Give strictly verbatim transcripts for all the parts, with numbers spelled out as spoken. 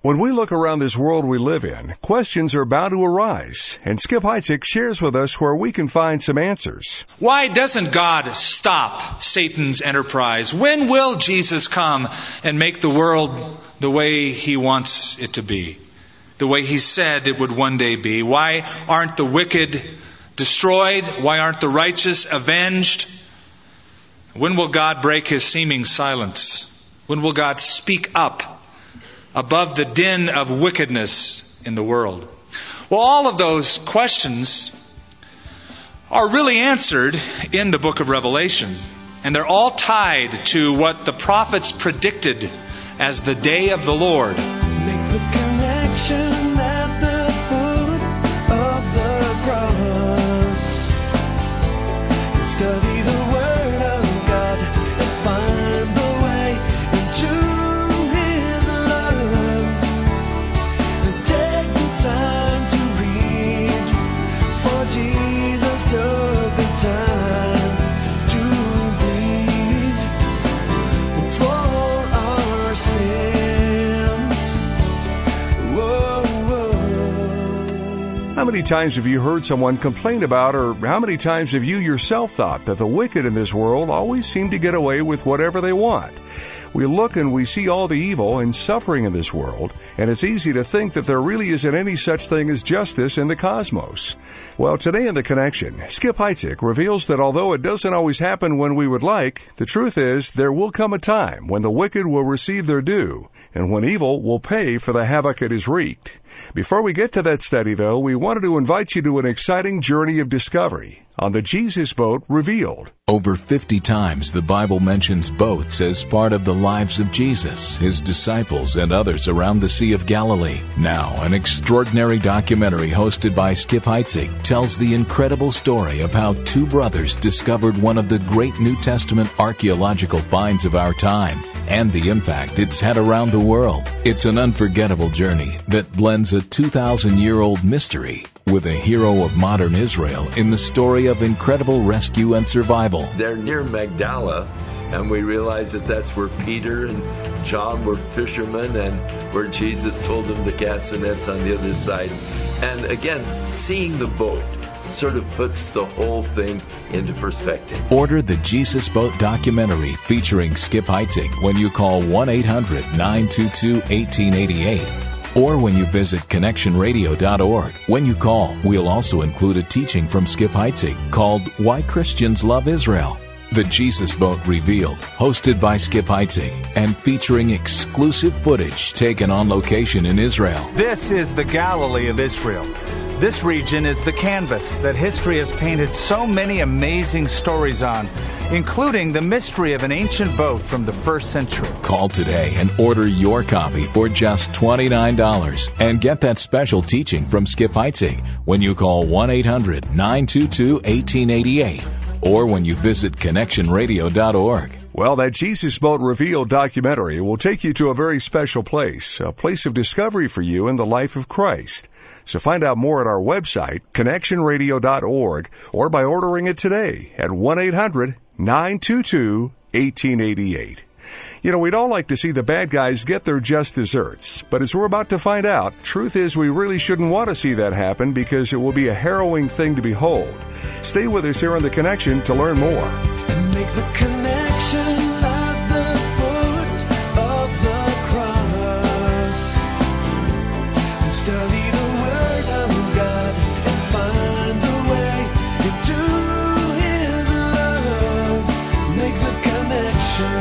When we look around this world we live in, questions are bound to arise, and Skip Heitzig shares with us where we can find some answers. Why doesn't God stop Satan's enterprise? When will Jesus come and make the world the way He wants it to be? The way He said it would one day be? Why aren't the wicked destroyed? Why aren't the righteous avenged? When will God break His seeming silence? When will God speak up above the din of wickedness in the world? Well, all of those questions are really answered in the book of Revelation. And they're all tied to what the prophets predicted as the day of the Lord. Make the connection at the foot of the cross. Study the Word of God and find the way into His love. And take the time to read, for Jesus took the time to bleed for our sins. Whoa, whoa. How many times have you heard someone complain about, or how many times have you yourself thought that the wicked in this world always seem to get away with whatever they want? We look and we see all the evil and suffering in this world, and it's easy to think that there really isn't any such thing as justice in the cosmos. Well, today in The Connection, Skip Heitzig reveals that although it doesn't always happen when we would like, the truth is there will come a time when the wicked will receive their due, and when evil will pay for the havoc it has wreaked. Before we get to that study, though, we wanted to invite you to an exciting journey of discovery on the Jesus Boat Revealed. Over fifty times the Bible mentions boats as part of the lives of Jesus, His disciples, and others around the Sea of Galilee. Now, an extraordinary documentary hosted by Skip Heitzig tells the incredible story of how two brothers discovered one of the great New Testament archaeological finds of our time, and the impact it's had around the world. It's an unforgettable journey that blends a two thousand year old mystery with a hero of modern Israel in the story of incredible rescue and survival. They're near Magdala, and we realize that that's where Peter and John were fishermen, and where Jesus told them to cast the nets on the other side. And again, seeing the boat sort of puts the whole thing into perspective. Order the Jesus Boat documentary featuring Skip Heitzig when you call one eight hundred nine two two one eight eight eight. Or when you visit connection radio dot org. When you call, we'll also include a teaching from Skip Heitzig called Why Christians Love Israel. The Jesus Boat Revealed, hosted by Skip Heitzig, and featuring exclusive footage taken on location in Israel. This is the Galilee of Israel. This region is the canvas that history has painted so many amazing stories on, including the mystery of an ancient boat from the first century. Call today and order your copy for just twenty-nine dollars and get that special teaching from Skip Heitzig when you call one eight hundred nine two two one eight eight eight or when you visit connection radio dot org. Well, that Jesus Boat Revealed documentary will take you to a very special place, a place of discovery for you in the life of Christ. So find out more at our website, connection radio dot org, or by ordering it today at one eight hundred nine two two one eight eight eight. You know, we'd all like to see the bad guys get their just desserts, but as we're about to find out, truth is we really shouldn't want to see that happen because it will be a harrowing thing to behold. Stay with us here on The Connection to learn more. And make the connection at the foot of the cross. And study the Word of God and find the way into His love. Make the connection.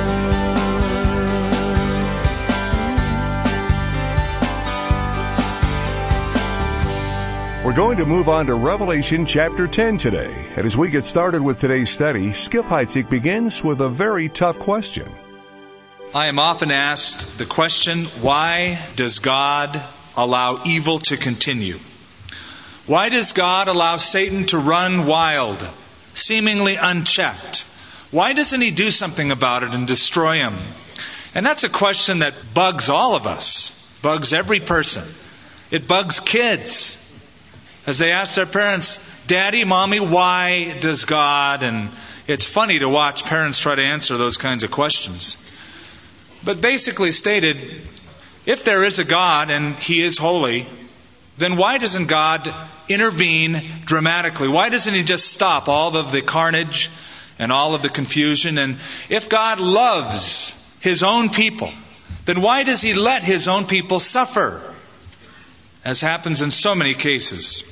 We're going to move on to Revelation chapter ten today. And as we get started with today's study, Skip Heitzig begins with a very tough question. I am often asked the question, why does God allow evil to continue? Why does God allow Satan to run wild, seemingly unchecked? Why doesn't He do something about it and destroy him? And that's a question that bugs all of us, bugs every person. It bugs kids as they ask their parents, Daddy, Mommy, why does God? And it's funny to watch parents try to answer those kinds of questions. But basically stated, If there is a God and He is holy, then why doesn't God intervene dramatically? Why doesn't He just stop all of the carnage and all of the confusion? And if God loves His own people, then why does He let His own people suffer? As happens in so many cases.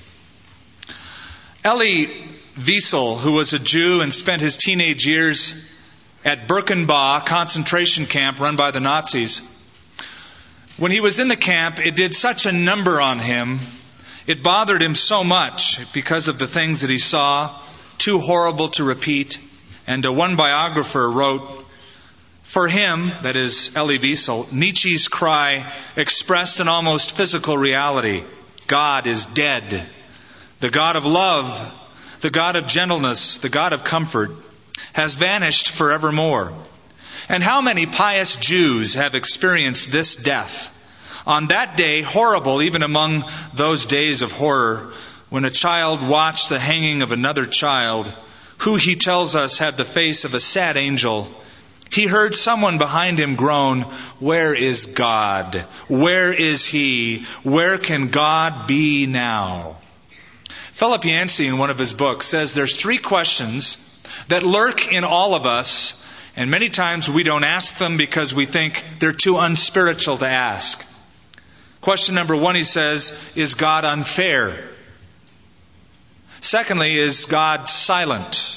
Elie Wiesel, who was a Jew and spent his teenage years at Birkenbau concentration camp run by the Nazis, when he was in the camp, it did such a number on him. It bothered him so much because of the things that he saw, too horrible to repeat. And uh, one biographer wrote, for him, that is Elie Wiesel, Nietzsche's cry expressed an almost physical reality. God is dead. The God of love, the God of gentleness, the God of comfort, has vanished forevermore. And how many pious Jews have experienced this death? On that day, horrible, even among those days of horror, when a child watched the hanging of another child, who he tells us had the face of a sad angel, he heard someone behind him groan, "Where is God? Where is He? Where can God be now?" Philip Yancey, in one of his books, says there's three questions that lurk in all of us, and many times we don't ask them because we think they're too unspiritual to ask. Question number one, he says, is God unfair? Secondly, is God silent?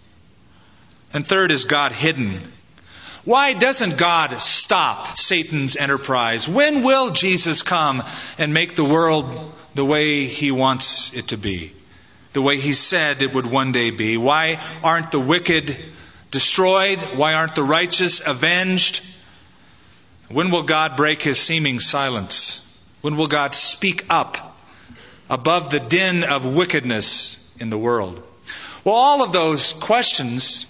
And third, is God hidden? Why doesn't God stop Satan's enterprise? When will Jesus come and make the world the way He wants it to be? The way He said it would one day be? Why aren't the wicked destroyed? Why aren't the righteous avenged? When will God break His seeming silence? When will God speak up above the din of wickedness in the world? Well, all of those questions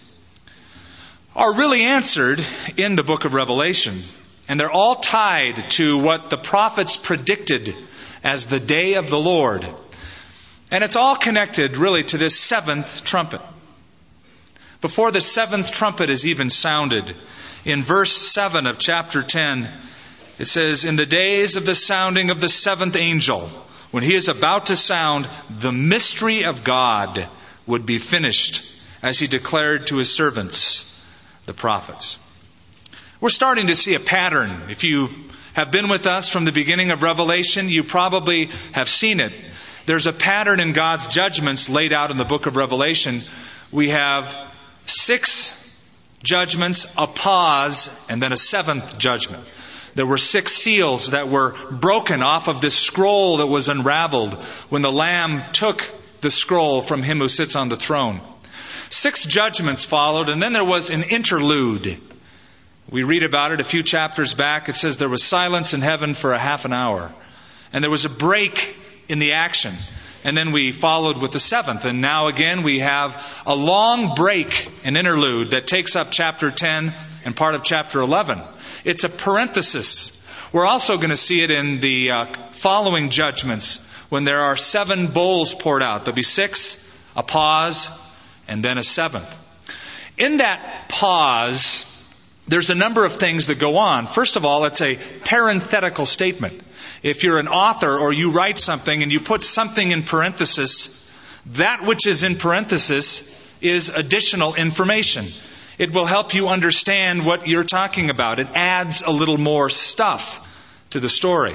are really answered in the book of Revelation. And they're all tied to what the prophets predicted as the day of the Lord. And it's all connected really to this seventh trumpet. Before the seventh trumpet is even sounded, in verse seven of chapter ten, it says, "In the days of the sounding of the seventh angel, when he is about to sound, the mystery of God would be finished, as He declared to His servants, the prophets." We're starting to see a pattern. If you have been with us from the beginning of Revelation, you probably have seen it. There's a pattern in God's judgments laid out in the book of Revelation. We have six judgments, a pause, and then a seventh judgment. There were six seals that were broken off of this scroll that was unraveled when the Lamb took the scroll from Him who sits on the throne. Six judgments followed, and then there was an interlude. We read about it a few chapters back. It says there was silence in heaven for a half an hour. And there was a break in the action. And then we followed with the seventh. And now again we have a long break, an interlude, that takes up chapter ten and part of chapter eleven. It's a parenthesis. We're also going to see it in the uh, following judgments when there are seven bowls poured out. There'll be six, a pause, and then a seventh. In that pause, there's a number of things that go on. First of all, it's a parenthetical statement. If you're an author or you write something and you put something in parenthesis, that which is in parenthesis is additional information. It will help you understand what you're talking about. It adds a little more stuff to the story.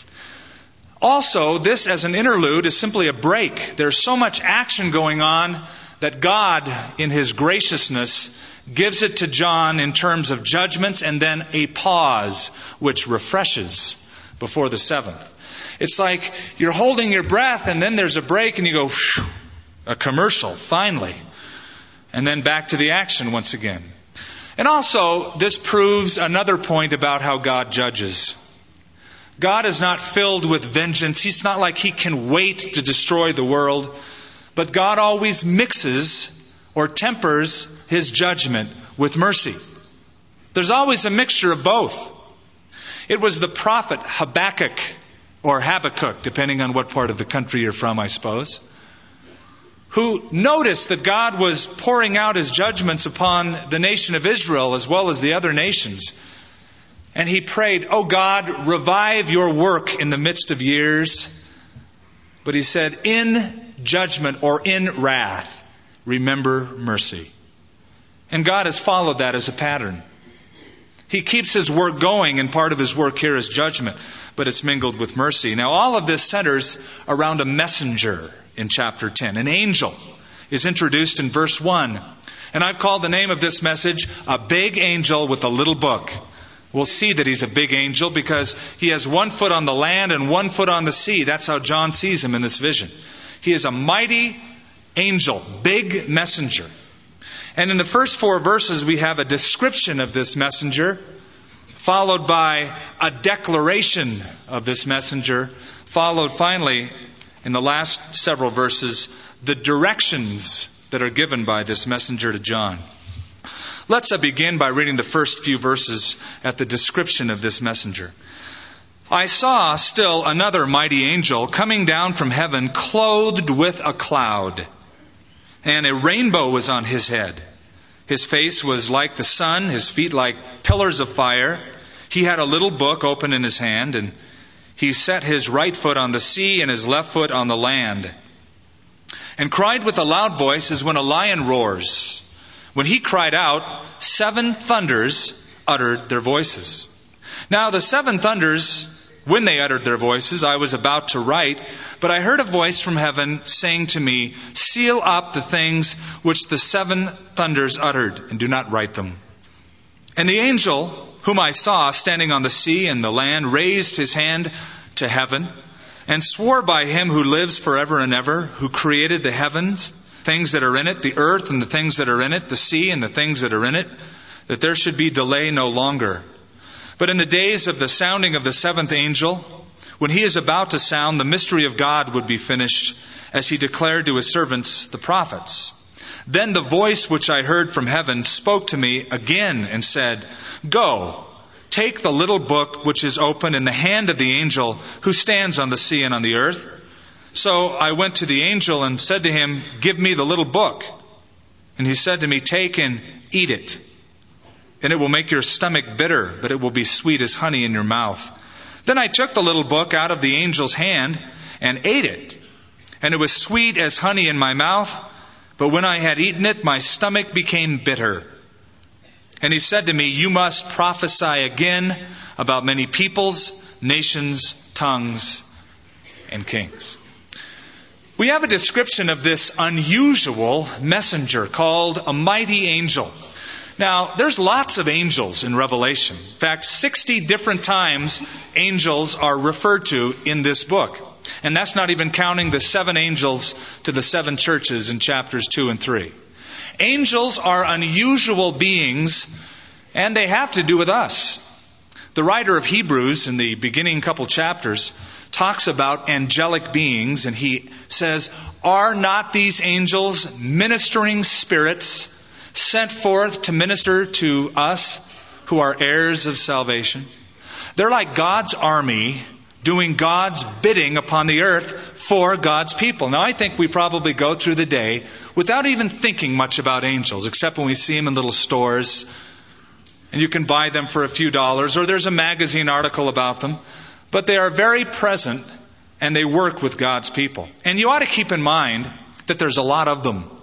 Also, this as an interlude is simply a break. There's so much action going on that God, in His graciousness, gives it to John in terms of judgments and then a pause, which refreshes before the seventh. It's like you're holding your breath and then there's a break and you go, whew, a commercial, finally. And then back to the action once again. And also, this proves another point about how God judges. God is not filled with vengeance. He's not like He can wait to destroy the world. But God always mixes or tempers His judgment with mercy. There's always a mixture of both. It was the prophet Habakkuk, or Habakkuk, depending on what part of the country you're from, I suppose, who noticed that God was pouring out His judgments upon the nation of Israel as well as the other nations. And he prayed, "Oh God, revive your work in the midst of years." But he said, "In judgment or in wrath, remember mercy." And God has followed that as a pattern. He keeps his work going, and part of his work here is judgment, but it's mingled with mercy. Now, all of this centers around a messenger in chapter ten. An angel is introduced in verse one. And I've called the name of this message, "A Big Angel with a Little Book." We'll see that he's a big angel because he has one foot on the land and one foot on the sea. That's how John sees him in this vision. He is a mighty angel, big messenger. And in the first four verses, we have a description of this messenger, followed by a declaration of this messenger, followed finally, in the last several verses, the directions that are given by this messenger to John. Let's begin by reading the first few verses at the description of this messenger. "I saw still another mighty angel coming down from heaven, clothed with a cloud, and a rainbow was on his head. His face was like the sun, his feet like pillars of fire. He had a little book open in his hand, and he set his right foot on the sea and his left foot on the land, and cried with a loud voice as when a lion roars. When he cried out, seven thunders uttered their voices. Now the seven thunders, when they uttered their voices, I was about to write, but I heard a voice from heaven saying to me, 'Seal up the things which the seven thunders uttered, and do not write them.' And the angel whom I saw standing on the sea and the land raised his hand to heaven and swore by him who lives forever and ever, who created the heavens, things that are in it, the earth and the things that are in it, the sea and the things that are in it, that there should be delay no longer. But in the days of the sounding of the seventh angel, when he is about to sound, the mystery of God would be finished, as he declared to his servants, the prophets. Then the voice which I heard from heaven spoke to me again and said, 'Go, take the little book which is open in the hand of the angel who stands on the sea and on the earth.' So I went to the angel and said to him, 'Give me the little book.' And he said to me, 'Take and eat it. And it will make your stomach bitter, but it will be sweet as honey in your mouth.' Then I took the little book out of the angel's hand and ate it. And it was sweet as honey in my mouth, but when I had eaten it, my stomach became bitter. And he said to me, 'You must prophesy again about many peoples, nations, tongues, and kings.'" We have a description of this unusual messenger called a mighty angel. Now, there's lots of angels in Revelation. In fact, sixty different times angels are referred to in this book. And that's not even counting the seven angels to the seven churches in chapters two and three. Angels are unusual beings, and they have to do with us. The writer of Hebrews, in the beginning couple chapters, talks about angelic beings, and he says, "Are not these angels ministering spirits sent forth to minister to us who are heirs of salvation?" They're like God's army doing God's bidding upon the earth for God's people. Now, I think we probably go through the day without even thinking much about angels, except when we see them in little stores, and you can buy them for a few dollars, or there's a magazine article about them. But they are very present, and they work with God's people. And you ought to keep in mind that there's a lot of them.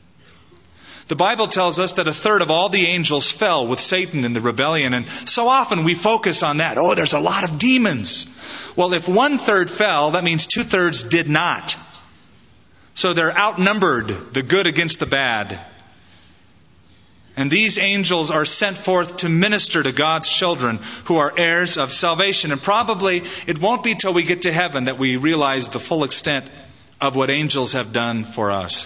The Bible tells us that a third of all the angels fell with Satan in the rebellion. And so often we focus on that. Oh, there's a lot of demons. Well, if one third fell, that means two thirds did not. So they're outnumbered, the good against the bad. And these angels are sent forth to minister to God's children who are heirs of salvation. And probably it won't be till we get to heaven that we realize the full extent of what angels have done for us.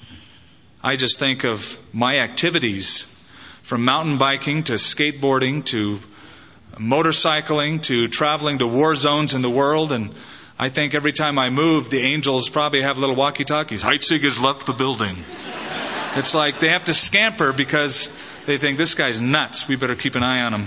I just think of my activities, from mountain biking to skateboarding to motorcycling to traveling to war zones in the world. And I think every time I move, the angels probably have little walkie-talkies. Heitzig has left the building. It's like they have to scamper because they think, this guy's nuts. We better keep an eye on him.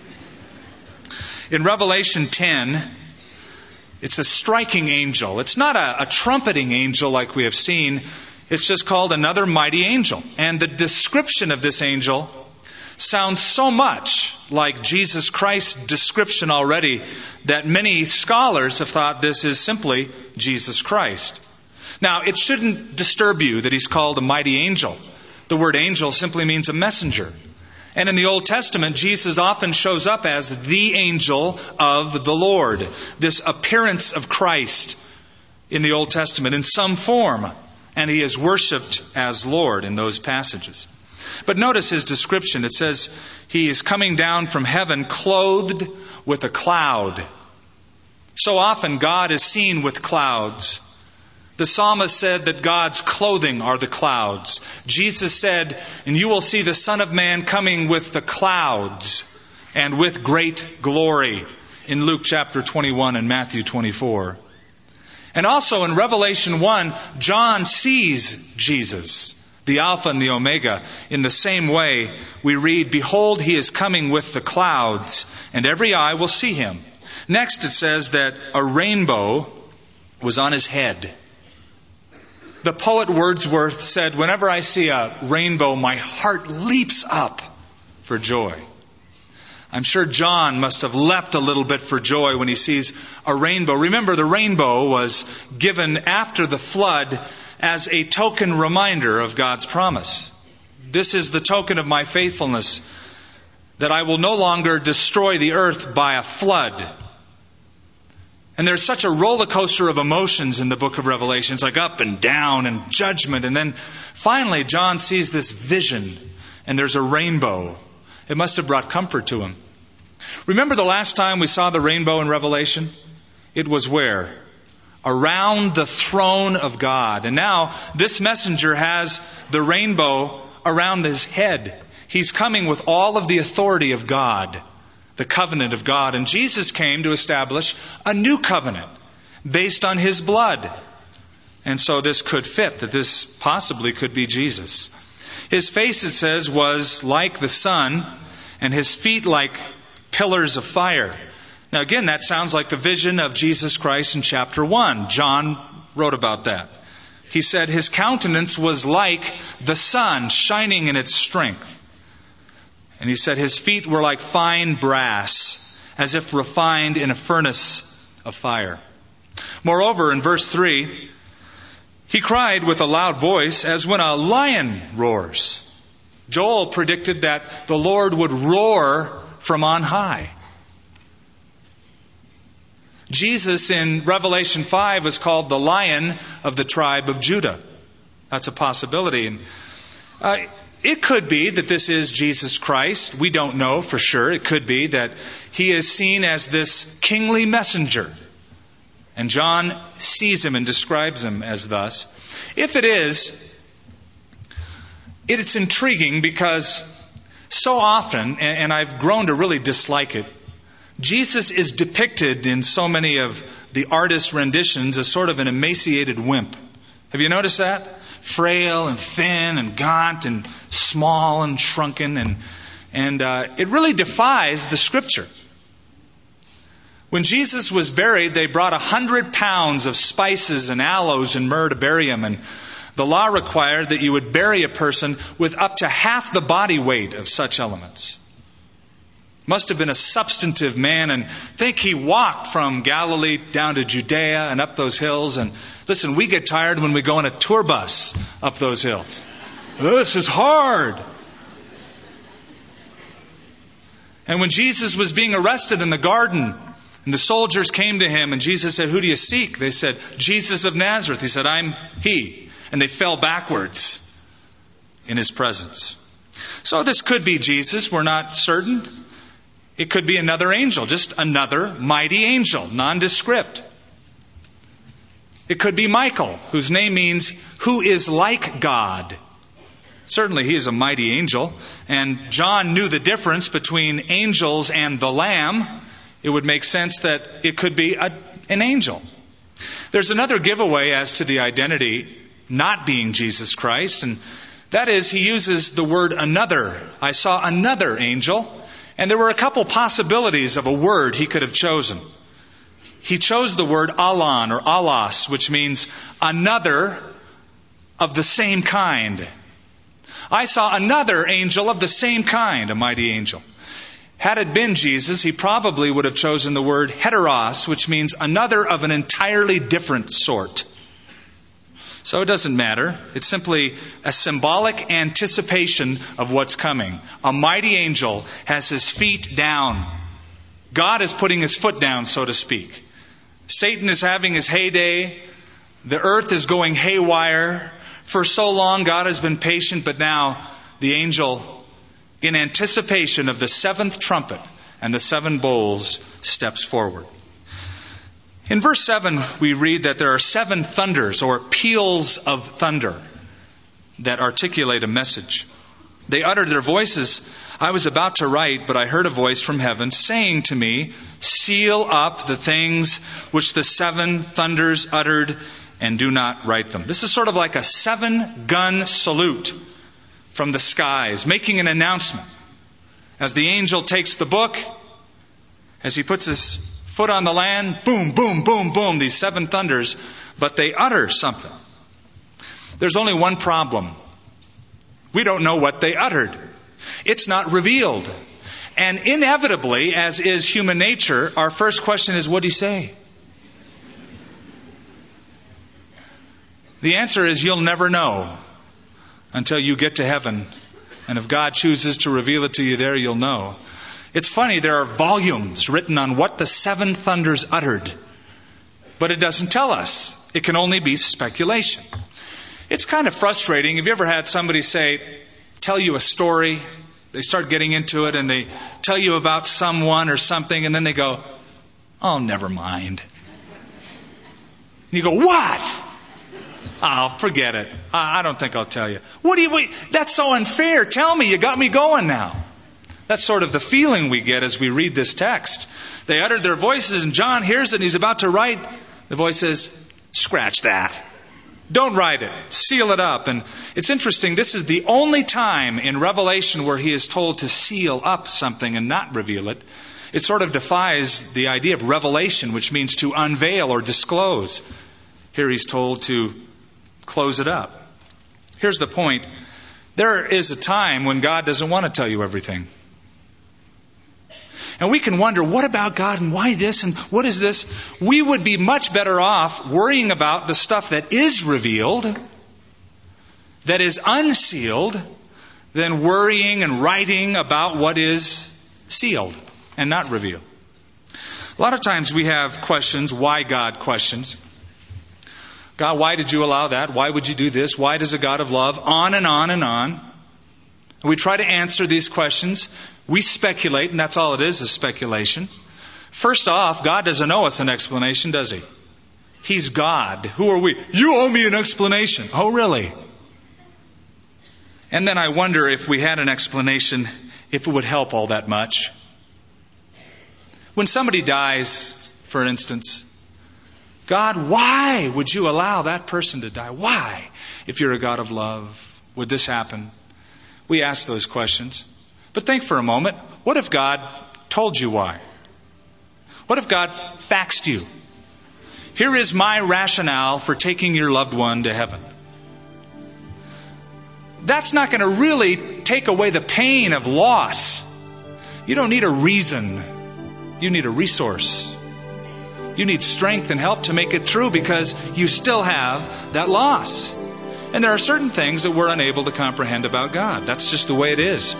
In Revelation ten, it's a striking angel. It's not a, a trumpeting angel like we have seen. It's just called another mighty angel. And the description of this angel sounds so much like Jesus Christ's description already that many scholars have thought this is simply Jesus Christ. Now, it shouldn't disturb you that he's called a mighty angel. The word angel simply means a messenger. And in the Old Testament, Jesus often shows up as the angel of the Lord. This appearance of Christ in the Old Testament in some form. And he is worshipped as Lord in those passages. But notice his description. It says he is coming down from heaven clothed with a cloud. So often God is seen with clouds. The psalmist said that God's clothing are the clouds. Jesus said, and you will see the Son of Man coming with the clouds and with great glory in Luke chapter twenty-one and Matthew twenty-four. And also in Revelation one, John sees Jesus, the Alpha and the Omega. In the same way, we read, behold, he is coming with the clouds, and every eye will see him. Next it says that a rainbow was on his head. The poet Wordsworth said, whenever I see a rainbow, my heart leaps up for joy. I'm sure John must have leapt a little bit for joy when he sees a rainbow. Remember, the rainbow was given after the flood as a token reminder of God's promise. This is the token of my faithfulness, that I will no longer destroy the earth by a flood. And there's such a roller coaster of emotions in the book of Revelation. It's like up and down and judgment. And then finally, John sees this vision, and there's a rainbow. It must have brought comfort to him. Remember the last time we saw the rainbow in Revelation? It was where? Around the throne of God. And now this messenger has the rainbow around his head. He's coming with all of the authority of God, the covenant of God. And Jesus came to establish a new covenant based on his blood. And so this could fit, that this possibly could be Jesus. His face, it says, was like the sun, and his feet like pillars of fire. Now again, that sounds like the vision of Jesus Christ in chapter one. John wrote about that. He said his countenance was like the sun shining in its strength. And he said his feet were like fine brass, as if refined in a furnace of fire. Moreover, in verse three, he cried with a loud voice as when a lion roars. Joel predicted that the Lord would roar from on high. Jesus in Revelation five is called the Lion of the tribe of Judah. That's a possibility. And, uh, it could be that this is Jesus Christ. We don't know for sure. It could be that he is seen as this kingly messenger. And John sees him and describes him as thus. If it is, it's intriguing because so often, and I've grown to really dislike it, Jesus is depicted in so many of the artist's renditions as sort of an emaciated wimp. Have you noticed that? Frail and thin and gaunt and small and shrunken. And, and uh, it really defies the Scripture. When Jesus was buried, they brought a hundred pounds of spices and aloes and myrrh to bury him. And the law required that you would bury a person with up to half the body weight of such elements. Must have been a substantive man, and think he walked from Galilee down to Judea and up those hills. And listen, we get tired when we go on a tour bus up those hills. This is hard. And when Jesus was being arrested in the garden, and the soldiers came to him, and Jesus said, "Who do you seek?" They said, "Jesus of Nazareth." He said, "I'm he." And they fell backwards in his presence. So this could be Jesus. We're not certain. It could be another angel, just another mighty angel, nondescript. It could be Michael, whose name means "who is like God." Certainly he is a mighty angel. And John knew the difference between angels and the Lamb. It would make sense that it could be a, an angel. There's another giveaway as to the identity not being Jesus Christ, and that is he uses the word another. I saw another angel, and there were a couple possibilities of a word he could have chosen. He chose the word alon or alos, which means another of the same kind. I saw another angel of the same kind, a mighty angel. Had it been Jesus, he probably would have chosen the word heteros, which means another of an entirely different sort. So it doesn't matter. It's simply a symbolic anticipation of what's coming. A mighty angel has his feet down. God is putting his foot down, so to speak. Satan is having his heyday. The earth is going haywire. For so long, God has been patient, but now the angel, in anticipation of the seventh trumpet and the seven bowls, steps forward. In verse seven, we read that there are seven thunders, or peals of thunder, that articulate a message. They uttered their voices. I was about to write, but I heard a voice from heaven saying to me, seal up the things which the seven thunders uttered, and do not write them. This is sort of like a seven-gun salute from the skies, making an announcement. As the angel takes the book, as he puts his foot on the land, boom, boom, boom, boom, these seven thunders, but they utter something. There's only one problem. We don't know what they uttered. It's not revealed. And inevitably, as is human nature, our first question is, what did he say? The answer is you'll never know until you get to heaven. And if God chooses to reveal it to you there, you'll know. It's funny, there are volumes written on what the seven thunders uttered. But it doesn't tell us. It can only be speculation. It's kind of frustrating. Have you ever had somebody say, tell you a story? They start getting into it and they tell you about someone or something and then they go, oh, never mind. And you go, what? Oh, forget it. I don't think I'll tell you. What do you, wait, that's so unfair. Tell me, you got me going now. That's sort of the feeling we get as we read this text. They uttered their voices and John hears it and he's about to write. The voice says, scratch that. Don't write it. Seal it up. And it's interesting, this is the only time in Revelation where he is told to seal up something and not reveal it. It sort of defies the idea of revelation, which means to unveil or disclose. Here he's told to close it up. Here's the point. There is a time when God doesn't want to tell you everything. And we can wonder, what about God and why this and what is this? We would be much better off worrying about the stuff that is revealed, that is unsealed, than worrying and writing about what is sealed and not revealed. A lot of times we have questions, why God questions. God, why did you allow that? Why would you do this? Why does a God of love? On and on and on. We try to answer these questions. We speculate, and that's all it is, is speculation. First off, God doesn't owe us an explanation, does He? He's God. Who are we? You owe me an explanation. Oh, really? And then I wonder if we had an explanation, if it would help all that much. When somebody dies, for instance, God, why would you allow that person to die? Why? If you're a God of love, would this happen? We ask those questions. But think for a moment, what if God told you why? What if God faxed you? Here is my rationale for taking your loved one to heaven. That's not going to really take away the pain of loss. You don't need a reason. You need a resource. You need strength and help to make it through because you still have that loss. And there are certain things that we're unable to comprehend about God. That's just the way it is.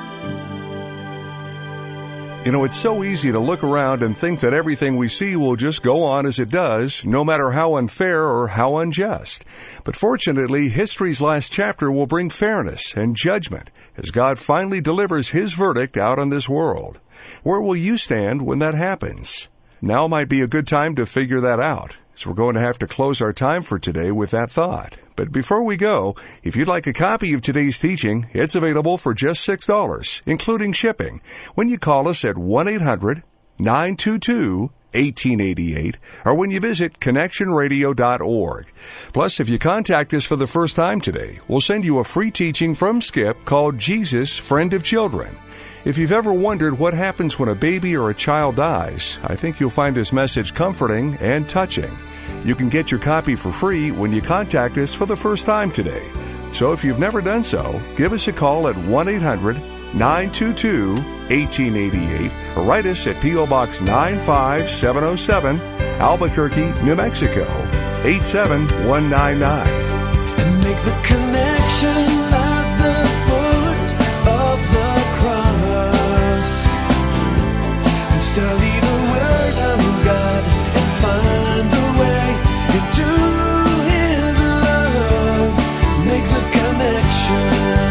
You know, it's so easy to look around and think that everything we see will just go on as it does, no matter how unfair or how unjust. But fortunately, history's last chapter will bring fairness and judgment as God finally delivers His verdict out on this world. Where will you stand when that happens? Now might be a good time to figure that out, so we're going to have to close our time for today with that thought. But before we go, if you'd like a copy of today's teaching, it's available for just six dollars, including shipping, when you call us at one eight hundred nine two two one eight eight eight or when you visit connection radio dot org. Plus, if you contact us for the first time today, we'll send you a free teaching from Skip called Jesus, Friend of Children. If you've ever wondered what happens when a baby or a child dies, I think you'll find this message comforting and touching. You can get your copy for free when you contact us for the first time today. So if you've never done so, give us a call at one eight hundred nine two two one eight eight eight or write us at P O. Box nine five seven oh seven, Albuquerque, New Mexico, eight seven one nine nine. And make the connection at the foot of the cross. And study the Word of God and find a way into His love. Make the connection.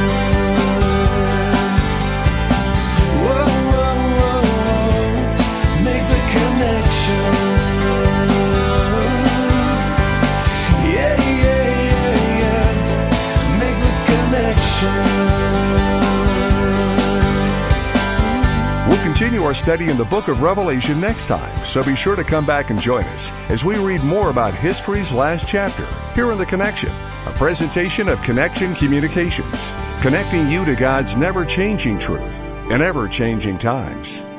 Whoa, whoa, whoa, whoa. Make the connection. Yeah, yeah, yeah, yeah. Make the connection. We'll continue our study in the book of Revelation next time, so be sure to come back and join us as we read more about history's last chapter here in The Connection, a presentation of Connection Communications, connecting you to God's never-changing truth in ever-changing times.